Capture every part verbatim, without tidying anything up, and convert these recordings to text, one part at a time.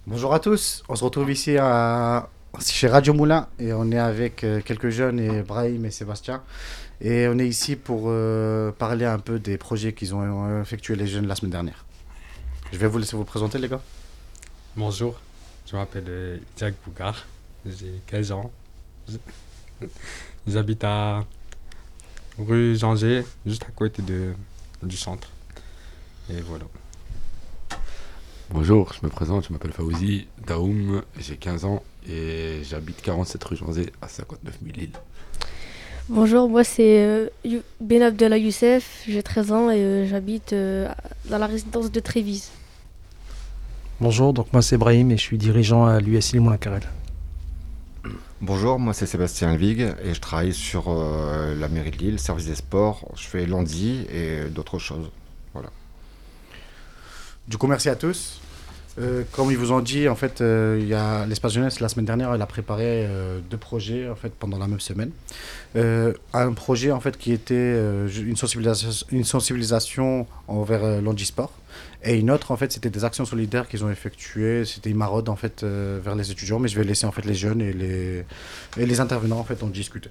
Bonjour à tous, on se retrouve ici à- chez Radio Moulin et on est avec euh, quelques jeunes, et Brahim et Sébastien. Et on est ici pour euh, parler un peu des projets qu'ils ont euh, effectués les jeunes la semaine dernière. Je vais vous laisser vous présenter les gars. Bonjour, je m'appelle euh, Jack Bougard, j'ai quinze ans. J'habite à rue Janger, juste à côté de, du centre. Et voilà. Bonjour, je me présente, je m'appelle Fawzi Daoum, j'ai quinze ans et j'habite quarante-sept rue Janzé à cinquante-neuf mille Lille. Bonjour, moi c'est euh, You- Ben Abdallah Youssef, j'ai treize ans et euh, j'habite euh, dans la résidence de Trévise. Bonjour, donc moi c'est Brahim et je suis dirigeant à l'U S I Moulin Carrel. Bonjour, moi c'est Sébastien Vig et je travaille sur euh, la mairie de Lille, service des sports. Je fais l'Andy et d'autres choses. Voilà. Du coup, merci à tous. Euh, comme ils vous ont dit, en fait, euh, il y a l'espace jeunesse la semaine dernière, elle a préparé euh, deux projets en fait pendant la même semaine. Euh, un projet en fait qui était euh, ju- une sensibilisation, une sensibilisation envers euh, l'handisport, et une autre en fait c'était des actions solidaires qu'ils ont effectuées. C'était une maraude en fait euh, vers les étudiants, mais je vais laisser en fait les jeunes et les et les intervenants en fait en discuter.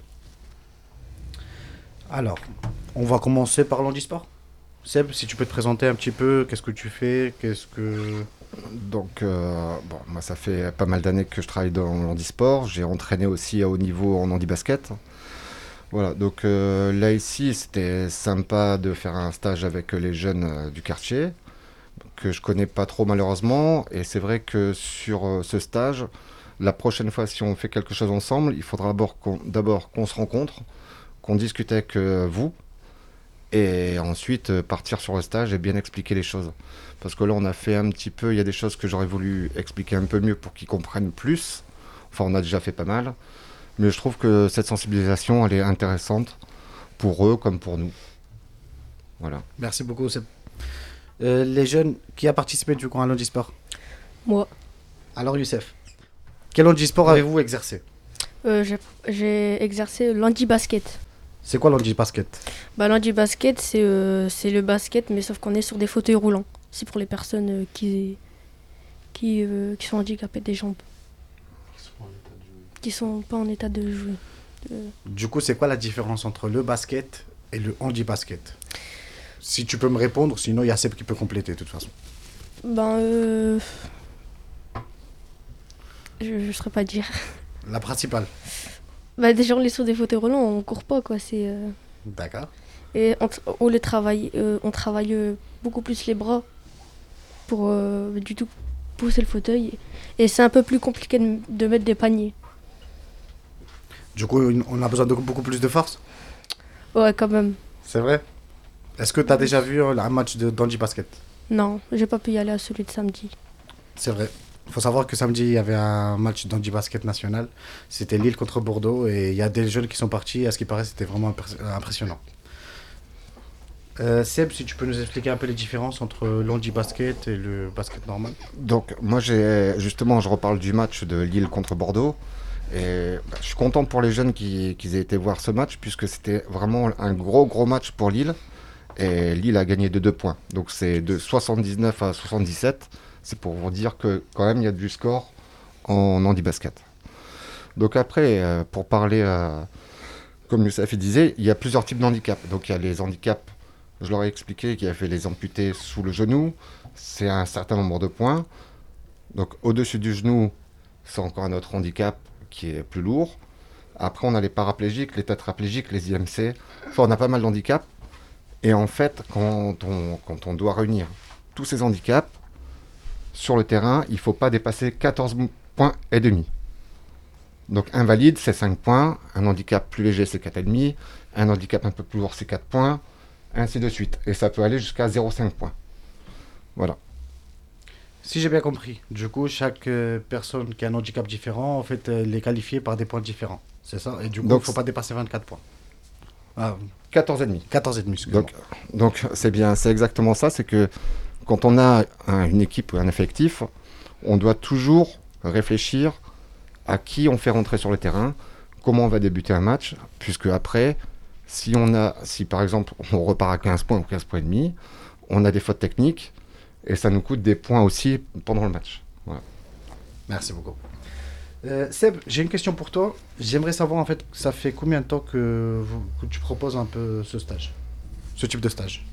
Alors, on va commencer par l'handisport. Seb, si tu peux te présenter un petit peu, qu'est-ce que tu fais, qu'est-ce que Donc, euh, bon, moi ça fait pas mal d'années que je travaille dans l'handisport. J'ai entraîné aussi à haut niveau en handi-basket. Voilà, donc euh, là ici c'était sympa de faire un stage avec les jeunes euh, du quartier, que je connais pas trop malheureusement. Et c'est vrai que sur euh, ce stage, la prochaine fois si on fait quelque chose ensemble, il faudra d'abord qu'on, d'abord qu'on se rencontre, qu'on discute avec euh, vous, et ensuite euh, partir sur le stage et bien expliquer les choses. Parce que là, on a fait un petit peu, il y a des choses que j'aurais voulu expliquer un peu mieux pour qu'ils comprennent plus. Enfin, on a déjà fait pas mal. Mais je trouve que cette sensibilisation, elle est intéressante pour eux comme pour nous. Voilà. Merci beaucoup, Seb. Euh, les jeunes, qui a participé du coup à l'handisport? Moi, Alors Youssef, quel handisport avez-vous exercé? euh, j'ai j'ai exercé l'handi-basket. C'est quoi l'handi-basket? Bah, l'handi-basket, c'est euh, c'est le basket, mais sauf qu'on est sur des fauteuils roulants. C'est pour les personnes euh, qui, qui, euh, qui sont handicapées des jambes, qui sont pas en état de jouer. Euh, Du coup, c'est quoi la différence entre le basket et le handi-basket? Si tu peux me répondre, sinon il y a Seb qui peut compléter de toute façon. ben, euh, je ne saurais pas dire. La principale. Bah, déjà, on est sur des fauteuils roulants, on court pas, quoi. C'est, euh, D'accord. et on, tra- on, le travaille, euh, on travaille euh, beaucoup plus les bras pour euh, du tout pousser le fauteuil. Et c'est un peu plus compliqué de, de mettre des paniers. Du coup, une- on a besoin de beaucoup plus de force. Ouais, quand même. C'est vrai. Est-ce que tu as déjà vu euh, un match de d'handi-basket? Non, j'ai pas pu y aller à celui de samedi. C'est vrai. Il faut savoir que samedi, il y avait un match d'handi-basket national. C'était Lille contre Bordeaux et il y a des jeunes qui sont partis. À ce qui paraît, c'était vraiment impers- impressionnant. Euh, Seb, si tu peux nous expliquer un peu les différences entre l'handi-basket et le basket normal. Donc, moi, j'ai justement, je reparle du match de Lille contre Bordeaux. Et bah, je suis content pour les jeunes qui, qui aient été voir ce match, puisque c'était vraiment un gros, gros match pour Lille. Et Lille a gagné de deux points. Donc, c'est de soixante-dix-neuf à soixante-dix-sept. C'est pour vous dire que, quand même, il y a du score en handi-basket. Donc, après, euh, pour parler, euh, comme Youssef il disait, il y a plusieurs types de handicaps. Donc, il y a les handicaps, je leur ai expliqué, qu'il y avait les amputés sous le genou. C'est un certain nombre de points. Donc, au-dessus du genou, c'est encore un autre handicap qui est plus lourd. Après, on a les paraplégiques, les tétraplégiques, les I M C. Enfin, on a pas mal d'handicaps. Et en fait, quand on, quand on doit réunir tous ces handicaps sur le terrain, il ne faut pas dépasser quatorze points et demi. Donc, invalide, c'est cinq points. Un handicap plus léger, c'est quatre virgule cinq. Un handicap un peu plus lourd, c'est quatre points. Ainsi de suite. Et ça peut aller jusqu'à zéro virgule cinq points. Voilà. Si j'ai bien compris, du coup, chaque euh, personne qui a un handicap différent, en fait, elle est qualifiée par des points différents. C'est ça? Et du coup, il ne Donc, faut pas dépasser vingt-quatre points. Ah, quatorze virgule cinq. quatorze et demi, excuse-moi. Donc, donc c'est bien, c'est exactement ça. C'est que quand on a un- une équipe ou un effectif, on doit toujours réfléchir à qui on fait rentrer sur le terrain, comment on va débuter un match, puisque après, si on a, si par exemple on repart à quinze points ou quinze points et demi, on a des fautes techniques et ça nous coûte des points aussi pendant le match. Voilà. Merci beaucoup. Euh, Seb, j'ai une question pour toi. J'aimerais savoir en fait, ça fait combien de temps que, vous- que tu proposes un peu ce stage, ce type de stage?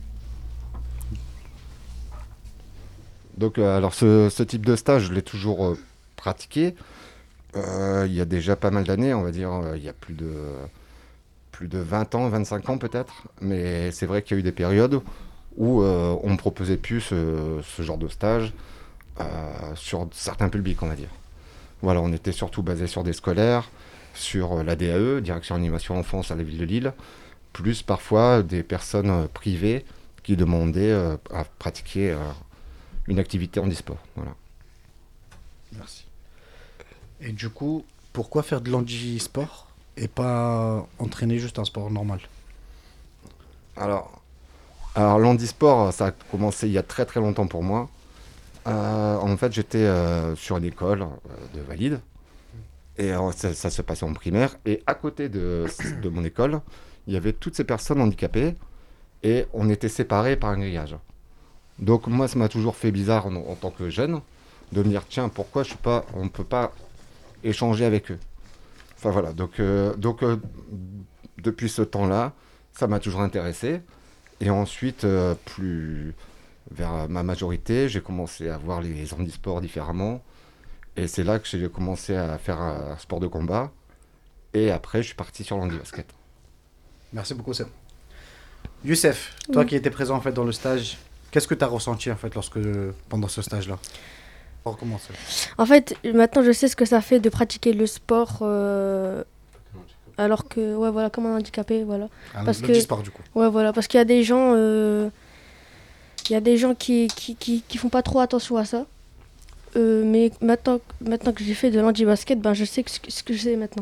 Donc, euh, alors ce, ce type de stage, je l'ai toujours euh, pratiqué. Euh, il y a déjà pas mal d'années, on va dire, euh, il y a plus de, plus de vingt ans, vingt-cinq ans peut-être. Mais c'est vrai qu'il y a eu des périodes où euh, on ne proposait plus ce, ce genre de stage euh, sur certains publics, on va dire. Voilà, on était surtout basé sur des scolaires, sur euh, la D A E, Direction Animation Enfance à la ville de Lille, plus parfois des personnes euh, privées qui demandaient euh, à pratiquer euh, une activité handisport. Voilà. Merci. Et du coup, pourquoi faire de l'handisport et pas entraîner juste un sport normal? Alors, alors l'handisport, ça a commencé il y a très très longtemps pour moi. Euh, en fait, j'étais euh, sur une école euh, de valide et euh, ça, ça se passait en primaire. Et à côté de, de mon école, il y avait toutes ces personnes handicapées et on était séparés par un grillage. Donc moi, ça m'a toujours fait bizarre en, en tant que jeune de me dire tiens, pourquoi je suis pas, on ne peut pas échanger avec eux. Enfin voilà, donc, euh, donc euh, depuis ce temps-là, ça m'a toujours intéressé. Et ensuite, euh, plus vers ma majorité, j'ai commencé à voir les handisports différemment. Et c'est là que j'ai commencé à faire un sport de combat. Et après, je suis parti sur l'handi-basket. Merci beaucoup, Seb. Youssef, toi Oui. qui étais présent en fait dans le stage, qu'est-ce que tu as ressenti en fait lorsque pendant ce stage-là? On recommence. En fait, maintenant je sais ce que ça fait de pratiquer le sport euh, alors que, ouais, voilà, comme un handicapé, voilà. Parce le que- handisport du coup. Ouais, voilà, parce qu'il y a des gens, euh, il y a des gens qui, qui, qui, qui font pas trop attention à ça. Euh, mais maintenant, maintenant que j'ai fait de l'handi-basket, ben je sais que ce que, ce que je sais maintenant.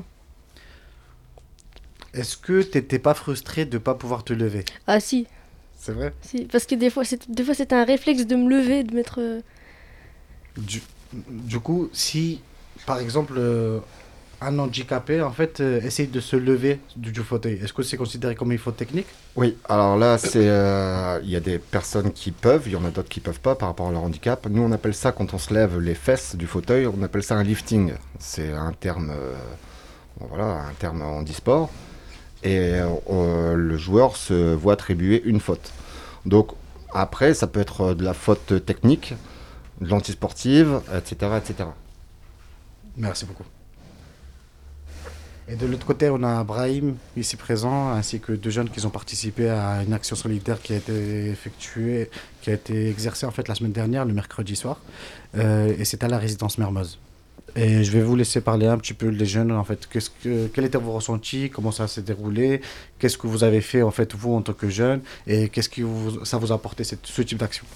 Est-ce que t'étais pas frustré de pas pouvoir te lever? Ah si, C'est vrai? si, parce que des fois, c'est, des fois c'était un réflexe de me lever, de mettre... euh, Du, du coup, si par exemple euh, un handicapé en fait euh, essaye de se lever du, du fauteuil, est-ce que c'est considéré comme une faute technique? Oui, alors là, c'est, euh, il y a des personnes qui peuvent, il y en a d'autres qui peuvent pas par rapport à leur handicap. Nous, on appelle ça, quand on se lève les fesses du fauteuil, on appelle ça un lifting. C'est un terme, euh, bon, voilà, un terme handisport. Et euh, le joueur se voit attribuer une faute. Donc après, ça peut être de la faute technique, de l'antisportive, et cetera, et cetera. Merci beaucoup. Et de l'autre côté, on a Brahim ici présent, ainsi que deux jeunes qui ont participé à une action solidaire qui a été effectuée, qui a été exercée en fait la semaine dernière, le mercredi soir, euh, et c'est à la résidence Mermoz. Et je vais vous laisser parler un petit peu les jeunes en fait. Qu'est-ce que, quel était vos ressentis, comment ça s'est déroulé, qu'est-ce que vous avez fait en fait vous en tant que jeune, et qu'est-ce que vous, ça vous a apporté cette- ce type d'action?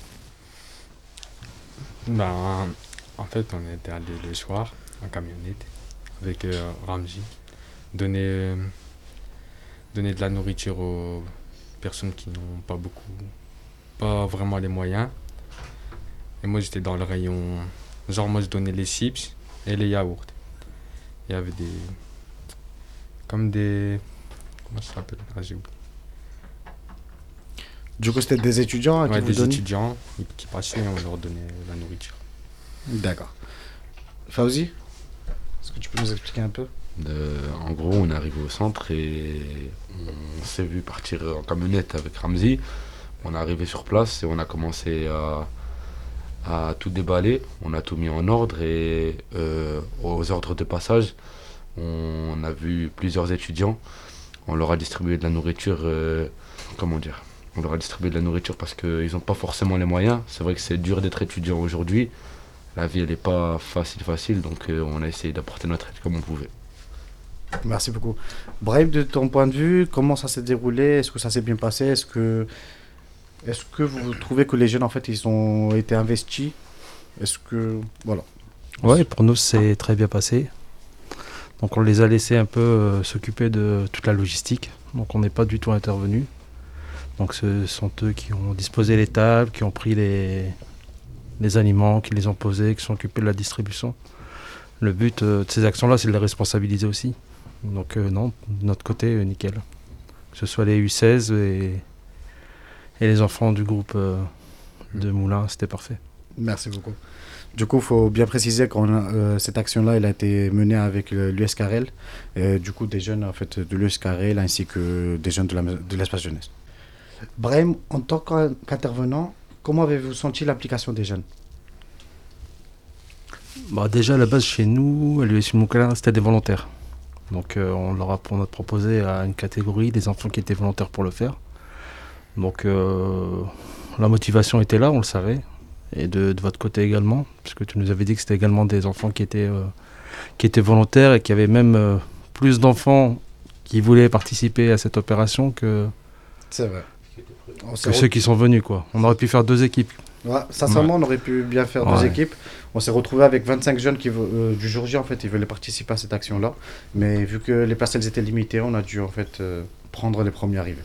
Ben, en fait, on était allé le soir en camionnette avec euh, Ramji, donner, euh, donner de la nourriture aux personnes qui n'ont pas beaucoup, pas vraiment les moyens. Et moi, j'étais dans le rayon, genre moi, je donnais les chips et les yaourts. Il y avait des, comme des, comment ça s'appelle? Ah, j'ai oublié. Du coup, c'était des étudiants hein, Ouais, qui vous des donnaient. étudiants qui qui passaient et on leur donnait la nourriture. D'accord. Fauzi, est-ce que tu peux nous expliquer un peu? De- en gros, on est arrivé au centre et on s'est vu partir en camionnette avec Ramzi. On est arrivé sur place et on a commencé à, à tout déballer. On a tout mis en ordre et euh, aux ordres de passage, on a vu plusieurs étudiants. On leur a distribué de la nourriture. euh, comment dire? On leur a distribué de la nourriture parce qu'ils n'ont pas forcément les moyens. C'est vrai que c'est dur d'être étudiant aujourd'hui. La vie, elle n'est pas facile, facile. Donc, euh, on a essayé d'apporter notre aide comme on pouvait. Merci beaucoup. Brahim, de ton point de vue, comment ça s'est déroulé? Est-ce que ça s'est bien passé? Est-ce que, est-ce que vous trouvez que les jeunes, en fait, ils ont été investis? Est-ce que... Voilà. Ouais, pour nous, c'est très bien passé. Donc, on les a laissés un peu euh, s'occuper de toute la logistique. Donc, on n'est pas du tout intervenu. Donc, ce sont eux qui ont disposé les tables, qui ont pris les, les aliments, qui les ont posés, qui sont occupés de la distribution. Le but euh, de ces actions-là, c'est de les responsabiliser aussi. Donc, euh, non, de notre côté, euh, nickel. Que ce soit les U seize et, et les enfants du groupe euh, de Moulins, c'était parfait. Merci beaucoup. Du coup, il faut bien préciser que euh, cette action-là, elle a été menée avec l'U S Carrel, et du coup des jeunes en fait, de l'U S Carrel ainsi que des jeunes de, la, de l'espace jeunesse. Brahim, en tant qu'intervenant, comment avez-vous senti l'implication des jeunes? Bah, déjà, à la base, chez nous, à l'U S U Moukala, c'était des volontaires. Donc, euh, on leur a, on a proposé à une catégorie des enfants qui étaient volontaires pour le faire. Donc, euh, la motivation était là, on le savait. Et de, de votre côté également, puisque tu nous avais dit que c'était également des enfants qui étaient, euh, qui étaient volontaires et qu'il y avait même euh, plus d'enfants qui voulaient participer à cette opération que, C'est vrai. que ceux qui sont venus, quoi. On aurait pu faire deux équipes. Ouais, sincèrement, Ouais. on aurait pu bien faire Ouais. deux équipes. On s'est retrouvé avec vingt-cinq jeunes qui, euh, du jour J, en fait, ils voulaient participer à cette action-là. Mais vu que les places elles étaient limitées, on a dû en fait euh, prendre les premiers arrivés.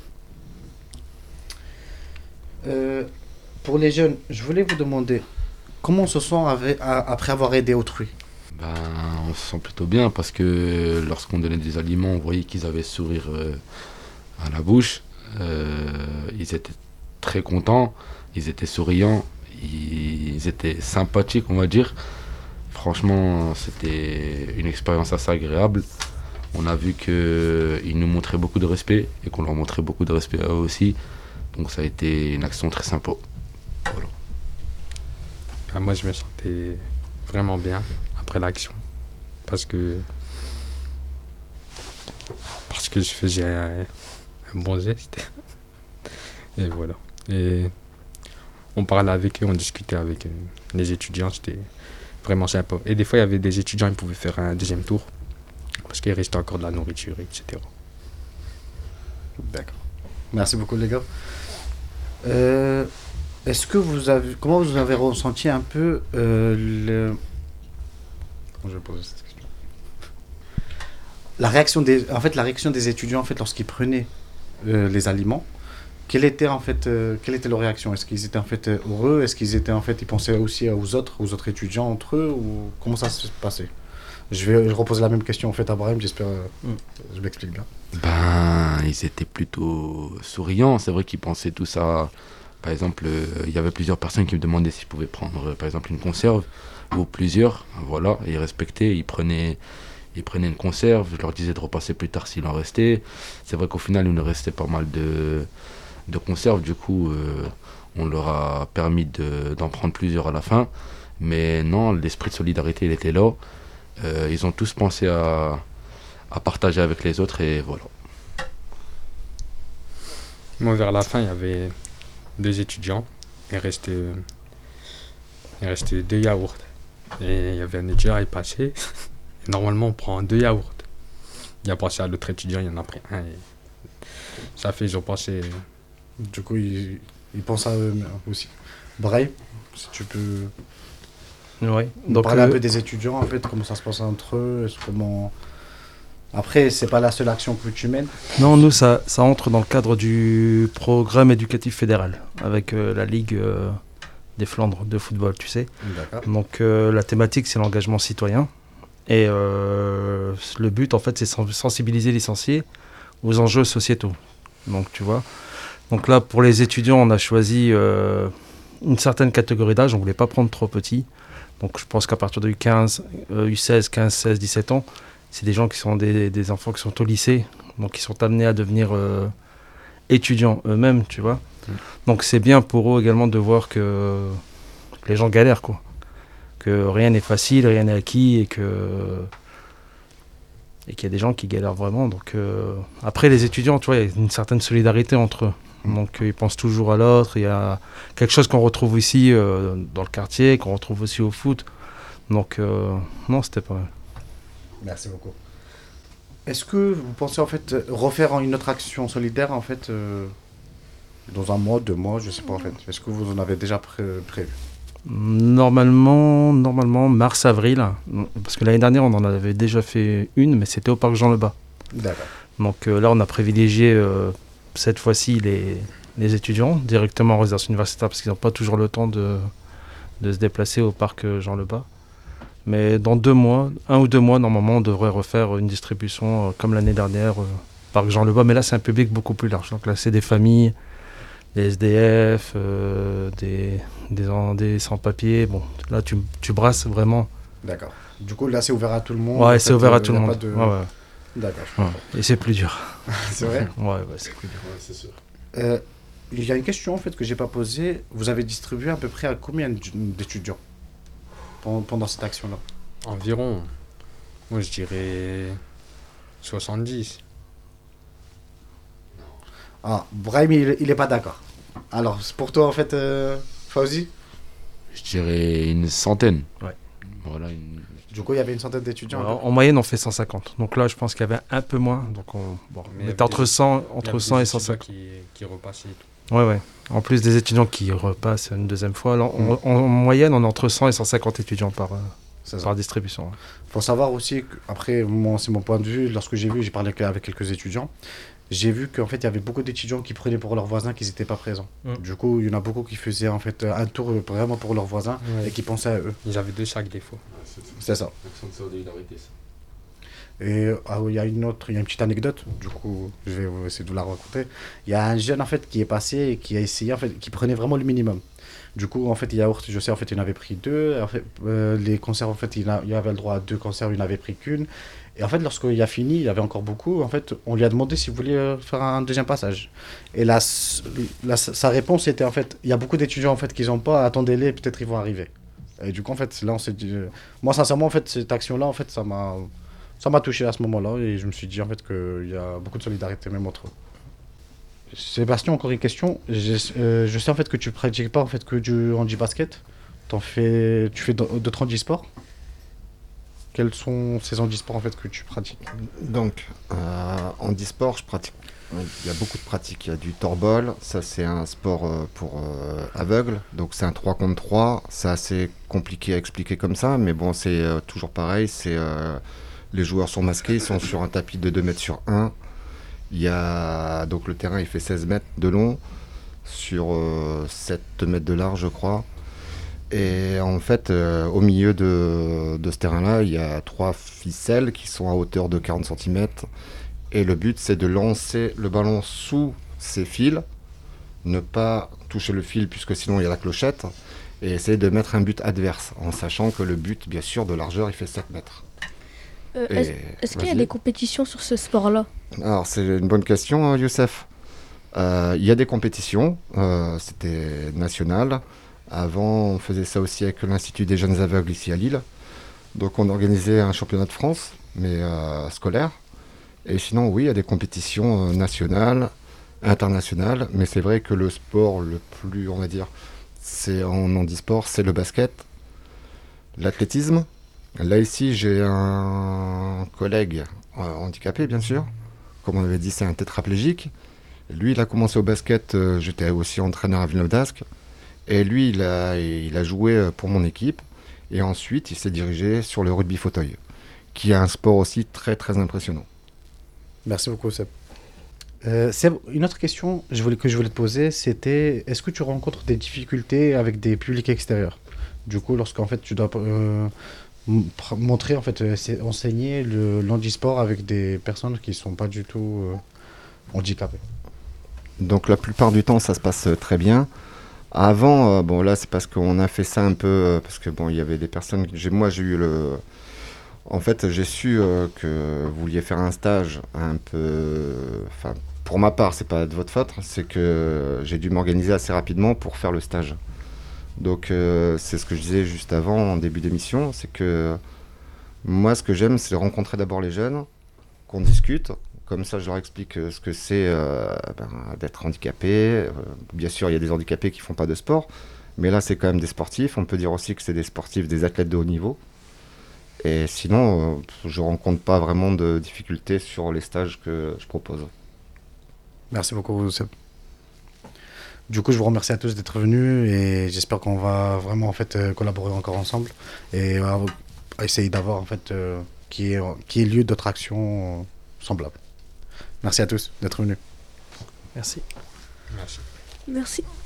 Euh, pour les jeunes, je voulais vous demander comment on se sent avec- a- après avoir aidé autrui. Ben, on se sent plutôt bien parce que lorsqu'on donnait des aliments, on voyait qu'ils avaient le sourire euh, à la bouche. Euh, ils étaient très contents, ils étaient souriants, ils étaient sympathiques, on va dire. Franchement, c'était une expérience assez agréable. On a vu qu'ils nous montraient beaucoup de respect et qu'on leur montrait beaucoup de respect à eux aussi. Donc ça a été une action très sympa. Voilà. Ah, moi, je me sentais vraiment bien après l'action. Parce que. Parce que je faisais un, un bon geste. Et voilà. Et on parlait avec eux, on discutait avec euh, les étudiants, c'était vraiment sympa. Et des fois, il y avait des étudiants, ils pouvaient faire un deuxième tour. Parce qu'il restait encore de la nourriture, et cetera. D'accord. Merci beaucoup les gars. Euh, est-ce que vous avez, comment vous avez ressenti un peu euh, le, comment je vais poser cette question, la réaction des, en fait la réaction des étudiants en fait lorsqu'ils prenaient euh, les aliments. Quelle était en fait, euh, quelle était leur réaction? Est-ce qu'ils étaient en fait euh, heureux? Est-ce qu'ils étaient en fait, ils pensaient aussi aux autres, aux autres étudiants entre eux, ou comment ça se passait? Je vais je repose la même question en fait à Brahim, j'espère euh, je m'explique bien. Ben, ils étaient plutôt souriants. C'est vrai qu'ils pensaient tout ça. Par exemple, euh, il y avait plusieurs personnes qui me demandaient si je pouvais prendre, euh, par exemple, une conserve ou plusieurs. Voilà, et ils respectaient. Ils prenaient, ils prenaient une conserve. Je leur disais de repasser plus tard s'il en restait. C'est vrai qu'au final, il nous restait pas mal de, de conserves. Du coup, euh, on leur a permis de, d'en prendre plusieurs à la fin. Mais non, l'esprit de solidarité, il était là. Euh, ils ont tous pensé à, à partager avec les autres et voilà. Moi, vers la fin, il y avait deux étudiants. Il restait, il restait deux yaourts. Et il y avait un étudiant, il passait. Et normalement, on prend deux yaourts. Il a passé à l'autre étudiant, il en a pris un. Et ça fait, ils ont passé. Du coup, ils, ils pensent à eux aussi. Brahim, si tu peux Ouais. nous Donc, parler un euh, peu des étudiants, en fait, comment ça se passe entre eux, est-ce- comment... Après, c'est pas la seule action que tu mènes. non, nous, ça, ça entre dans le cadre du programme éducatif fédéral, avec euh, la Ligue euh, des Flandres de football, tu sais. D'accord. Donc, euh, la thématique, c'est l'engagement citoyen. Et euh, le but, en fait, c'est sen- sensibiliser les licenciés aux enjeux sociétaux. Donc, tu vois. Donc là, pour les étudiants, on a choisi euh, une certaine catégorie d'âge. On ne voulait pas prendre trop petit. Donc, je pense qu'à partir de U quinze, euh, U seize, quinze, seize, dix-sept ans, c'est des gens qui sont des, des enfants qui sont au lycée, donc qui sont amenés à devenir euh, étudiants eux-mêmes, tu vois. Mm. Donc c'est bien pour eux également de voir que, que les gens galèrent, quoi. Que rien n'est facile, rien n'est acquis et que et qu'il y a des gens qui galèrent vraiment. Donc euh, après les étudiants, tu vois, il y a une certaine solidarité entre eux. Donc euh, ils pensent toujours à l'autre. Il y a quelque chose qu'on retrouve ici euh, dans le quartier, qu'on retrouve aussi au foot. Donc euh, non, c'était pas mal. Merci beaucoup. Est-ce que vous pensez en fait refaire une autre action solidaire en fait euh, dans un mois, deux mois, je sais pas en fait. Est-ce que vous en avez déjà pré- prévu? Normalement, normalement mars-avril, parce que l'année dernière on en avait déjà fait une, mais c'était au parc Jean Lebas. D'accord. Donc euh, là on a privilégié euh, cette fois-ci les, les étudiants directement en résidence universitaire parce qu'ils n'ont pas toujours le temps de, de se déplacer au parc euh, Jean Lebas. Mais dans deux mois, un ou deux mois normalement on devrait refaire une distribution euh, comme l'année dernière, euh, parc Jean Lebas, mais là c'est un public beaucoup plus large. Donc là c'est des familles, les S D F, euh, des, des, en- des sans-papiers. Bon, là, tu, tu brasses vraiment. D'accord. Du coup, là, c'est ouvert à tout le monde. Ouais, en c'est fait, ouvert à euh, tout y le a monde. pas de- Ouais, ouais. D'accord. Ouais. Et c'est plus dur. C'est vrai. Ouais, ouais, c'est plus dur. Ouais, c'est sûr. Euh, Il y a une question en fait que j'ai pas posée. Vous avez distribué à peu près à combien d'étudiants pendant, pendant cette action-là? Environ, moi je dirais soixante-dix. Ah, Brahim, il, il est pas d'accord. Alors, c'est pour toi en fait, euh, Fauzi? Je dirais une centaine. Ouais. Voilà, une... Du coup, il y avait une centaine d'étudiants. En, en moyenne, on fait cent cinquante. Donc là, je pense qu'il y avait un peu moins. Donc on, bon, Mais on il y était entre avait- cent, Il y entre avait cent des et cent étudiants cinquante. qui, qui repassaient et tout. Ouais, ouais. En plus des étudiants qui repassent une deuxième fois. Alors, on- en, en moyenne, on est entre cent et cent cinquante étudiants par, euh, C'est ça. par distribution. Ouais. Faut savoir aussi, que, après, moi, c'est mon point de vue, lorsque j'ai vu, j'ai parlé avec avec quelques étudiants, j'ai vu qu'en fait, il y avait beaucoup d'étudiants qui prenaient pour leurs voisins qui n'étaient pas présents. Mm. Du coup, il y en a beaucoup qui faisaient en fait un tour euh, vraiment pour leurs voisins Ouais. et qui pensaient à eux. Ils avaient de chaque défaut. C'est ça. Action de solidarité, ça. Et ah, oui, il y a une autre, il y a une petite anecdote, du coup, je vais vous- essayer de vous la raconter. Il y a un jeune en fait qui est passé et qui a essayé, en fait, qui prenait vraiment le minimum. Du coup, en fait, les yaourts, je sais, en fait, il en avait pris deux. En fait, euh, les conserves, en fait, il, a- il avait le droit à deux conserves, il n'avait pris qu'une. Et en fait, lorsqu'il a fini, il y avait encore beaucoup. En fait, on lui a demandé s'il voulait euh, faire un deuxième passage. Et là, s- la- sa réponse était en fait, il y a beaucoup d'étudiants en fait qui n'ont pas, attendez-les, peut-être ils vont arriver. Et du coup, en fait, là, on s'est dit, euh, moi, sincèrement, en fait, cette action-là, en fait, ça m'a, ça m'a touché à ce moment-là, et je me suis dit en fait qu'il y a beaucoup de solidarité même entre eux. Sébastien, encore une question. Je, euh, je sais en fait que tu pratiques pas en fait que du handi-basket. T'en fais, tu fais d- d'autres handisports. Quels sont ces handisports en fait que tu pratiques? Donc, euh, en e-sport, je pratique. Il y a beaucoup de pratiques. Il y a du torball, ça c'est un sport euh, pour euh, aveugles, donc c'est un trois contre trois. C'est assez compliqué à expliquer comme ça, mais bon, c'est euh, toujours pareil. C'est euh, les joueurs sont masqués, ils sont sur un tapis de deux mètres sur un. Il y a donc le terrain, il fait seize mètres de long sur euh, sept mètres de large, je crois. Et en fait, euh, au milieu de, de ce terrain-là, il y a trois ficelles qui sont à hauteur de quarante centimètres. Et le but, c'est de lancer le ballon sous ces fils, ne pas toucher le fil puisque sinon il y a la clochette, et essayer de mettre un but adverse, en sachant que le but, bien sûr, de largeur, il fait sept mètres. Euh, Et- Est-ce est-ce qu'il y a vas-y. des compétitions sur ce sport-là? Alors, c'est une bonne question, hein, Youssef. Euh, Il y a des compétitions, euh, c'était national. Avant, on faisait ça aussi avec l'Institut des jeunes aveugles ici à Lille. Donc, on organisait un championnat de France, mais euh, scolaire. Et sinon, oui, il y a des compétitions euh, nationales, internationales. Mais c'est vrai que le sport le plus, on va dire, c'est en handisport, c'est le basket, l'athlétisme. Là, ici, j'ai un collègue euh, handicapé, bien sûr. Comme on avait dit, c'est un tétraplégique. Lui, il a commencé au basket, euh, j'étais aussi entraîneur à Villeneuve d'Ascq. Et lui, il a, il a joué euh, pour mon équipe. Et ensuite, il s'est dirigé sur le rugby fauteuil, qui est un sport aussi très, très impressionnant. Merci beaucoup, Seb. Euh, Seb, une autre question je voulais, que je voulais te poser, c'était est-ce que tu rencontres des difficultés avec des publics extérieurs? Du coup, lorsqu'en fait tu dois euh, m- pr- montrer, en fait, euh, c'est- enseigner le l'handisport avec des personnes qui ne sont pas du tout euh, handicapées. Donc la plupart du temps, ça se passe euh, très bien. Avant, euh, bon là, c'est parce qu'on a fait ça un peu, euh, parce que bon, il y avait des personnes. J'ai, moi, j'ai eu le. En fait, j'ai su euh, que vous vouliez faire un stage un peu. Enfin, pour ma part, c'est pas de votre faute, c'est que j'ai dû m'organiser assez rapidement pour faire le stage. Donc, euh, c'est ce que je disais juste avant, en début d'émission, c'est que moi, ce que j'aime, c'est rencontrer d'abord les jeunes, qu'on discute. Comme ça, je leur explique euh, ce que c'est euh, ben, d'être handicapé. Euh, bien sûr, il y a des handicapés qui font pas de sport, mais là, c'est quand même des sportifs. On peut dire aussi que c'est des sportifs, des athlètes de haut niveau. Et sinon, euh, je rencontre pas vraiment de difficultés sur les stages que je propose. Merci beaucoup, Seb. Du coup, je vous remercie à tous d'être venus et j'espère qu'on va vraiment en fait euh, collaborer encore ensemble et euh, essayer d'avoir en fait euh, qui est qui est lieu d'autres actions euh, semblables. Merci à tous d'être venus. Merci. Merci. Merci.